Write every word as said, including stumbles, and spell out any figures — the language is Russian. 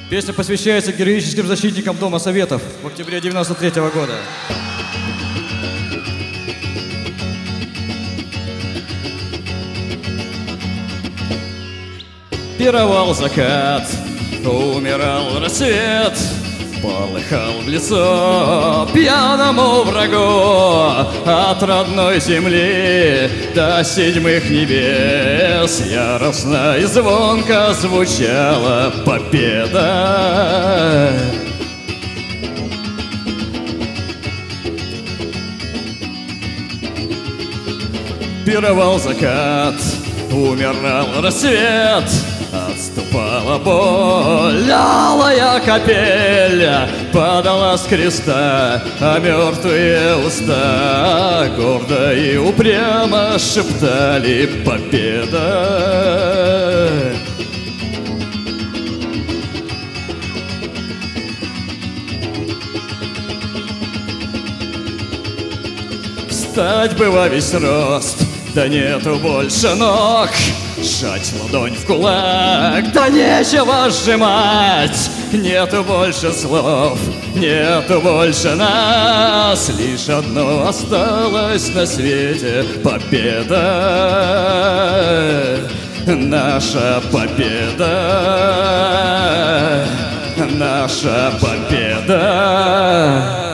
Песня посвящается героическим защитникам Дома Советов в октябре девяносто третьего года. Пировал закат, умирал рассвет, полыхал в лицо пьяному врагу. От родной земли до седьмых небес яростно и звонко звучала победа. Пировал закат, умирал рассвет, отступала боль, алая капель падала с креста, а мертвые уста гордо и упрямо шептали «Победа!». Встать бы во весь рост, да нету больше ног. Сжать ладонь в кулак, да нечего сжимать. Нету больше слов, нету больше нас. Лишь одно осталось на свете — победа. Наша победа, наша победа.